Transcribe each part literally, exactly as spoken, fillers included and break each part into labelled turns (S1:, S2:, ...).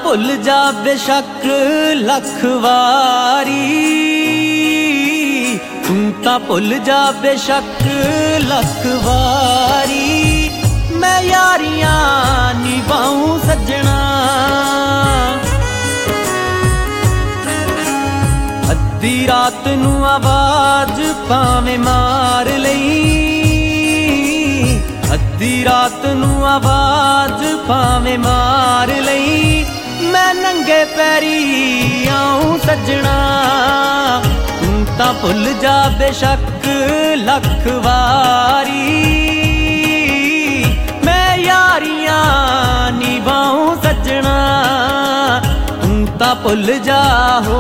S1: भुल जा बेशक लख वारी, तू तां भुल जा बेशक लख वारी, मैं यारियां निभाऊं सजना। अद्धी रात नू आवाज भावें मार लई, अद्धी रात नू आवाज भावें मार लई, मैं नंगे पैरी आऊं सजना। तू तां भुल जा बेशक लख वारी, मैं यारियां निभाऊं सजना। तू तां भुल जा हो।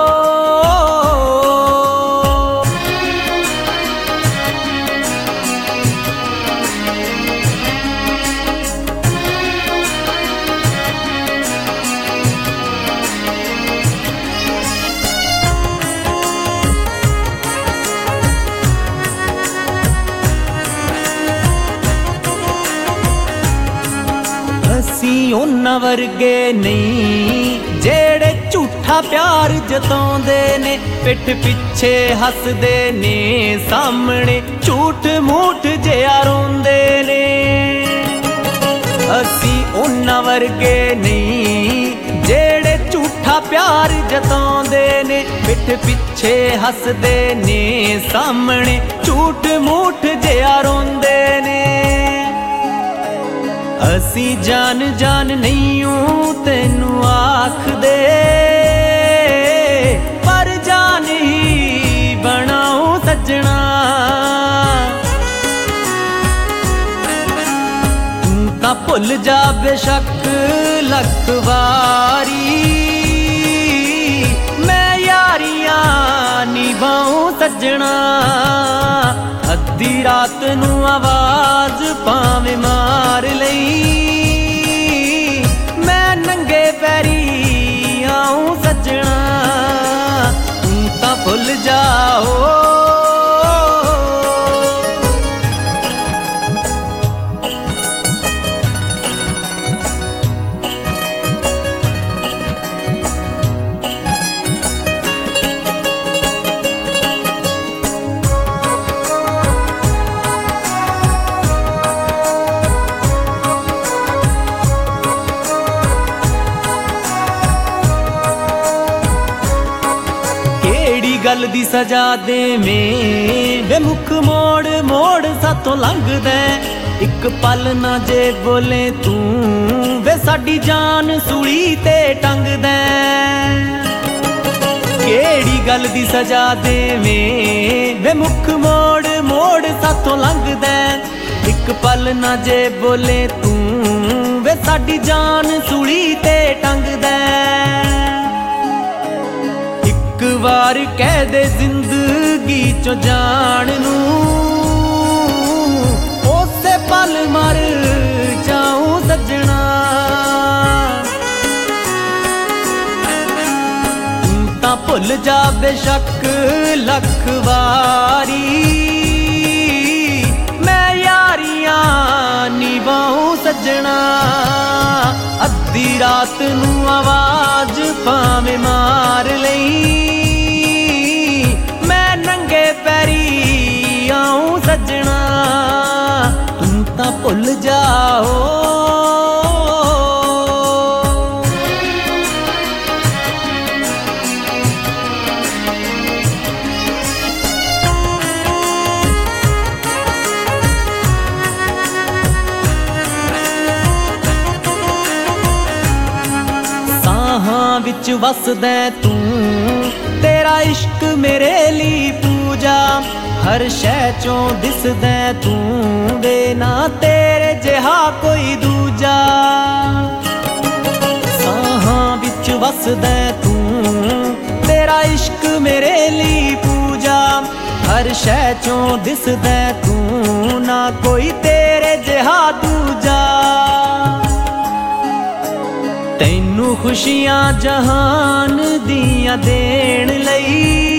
S1: उन्हां वर्गे नहीं जेड़े झूठा प्यार जताउंदे ने, पिठ पिछे हसदे ने, सामने झूठ मूठ जिहा रोंदे ने। असीं उन्हां वर्गे नहीं जेड़े झूठा प्यार जताउंदे ने, पिठ पिछे हसदे ने, सामने झूठ मूठ जिहा रोंदे ने। असी जान जान नहीं हूं तेनू आखदे, पर जान ही बनाऊं सजना। तू तां भुल जा बेशक लख वारी, मैं यारियां निभाऊं सजना। अद्धी रात नू आवाज भावें मार लई, मैं नंगे पैरी आऊं सजना। तू तां भुल जाओ। गल दी सजा देवें वे मुख मोड़ मोड़ साथों लंघदा, एक पल ना जे बोले तू वे साडी जान सूली ते टंगदा। केड़ी गल दी सजा देवें वे मुख मोड़ मोड़ साथों लंघदा, एक पल ना जे बोले तू वे साडी जान सूली ते टंगदा। एक बार कह दे जिंदगी चो जान नू, उसे पल मर जाऊं सजना। तू तां भुल जा बेशक लख वारी, मैं यारियां निभाऊं सजना। अद्धी रात नू आवाज भावें मार लई, मैं नंगे पैरी आऊं सजना। तू तां भुल जाओ। विच वसदा तू, तेरा इश्क मेरे ली पूजा, हर शै चों दिसदा तू वे ना तेरे जिहा कोई दूजा। साहां विच वसदा तू, तेरा इश्क मेरे ली पूजा, हर शै चों दिसदा तू ना कोई तेरे जिहा दूजा। तैनू खुशियां जहान दियां देण लई,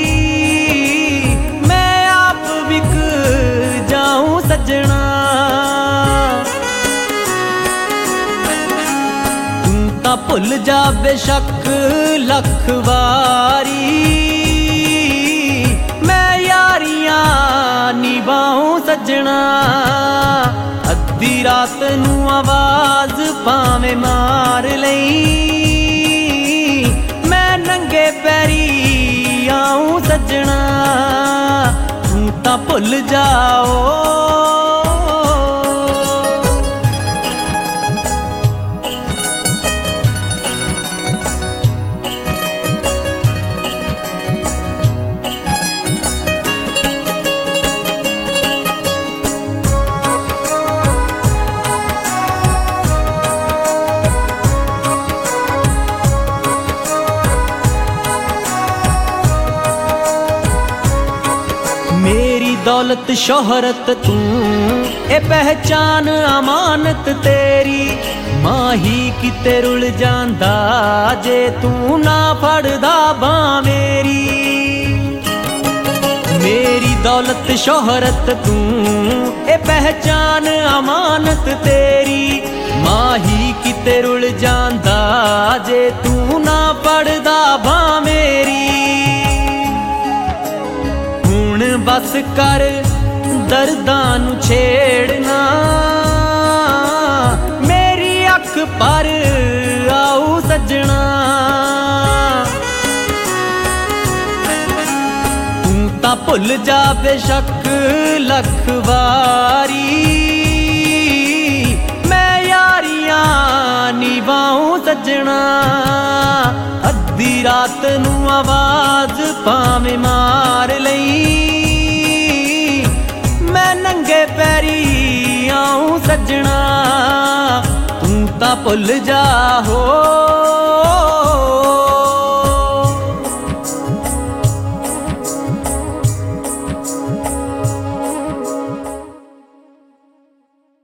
S1: मैं आप विक जाऊं सजना। तू तां भुल जा बेशक लख वारी, मैं यारियां निभाऊं सजना। अद्धी रात नू आवाज भावें मार लई, मैं नंगे पैरी आऊं सजना। तू तां भुल जाओ मेरी दौलत शोहरत तू, ए पहचान अमानत तेरी। माही किते रुल जांदा जे तू ना फड़दा बां मेरी। मेरी दौलत शोहरत तू, ए पहचान अमानत तेरी। माही किते रुल जांदा जे तू ना फड़दा बां मेरी। बस कर दर्दां नू छेड़ना, मेरी अख पर आऊ सजना। तू तां भुल जा बेशक लख वारी, मैं यारियां निभाऊं सजना। अद्धी रात नू आवाज भावें मार लई, मैं नंगे पैरी आऊं सजना। तू तां भुल जा हो।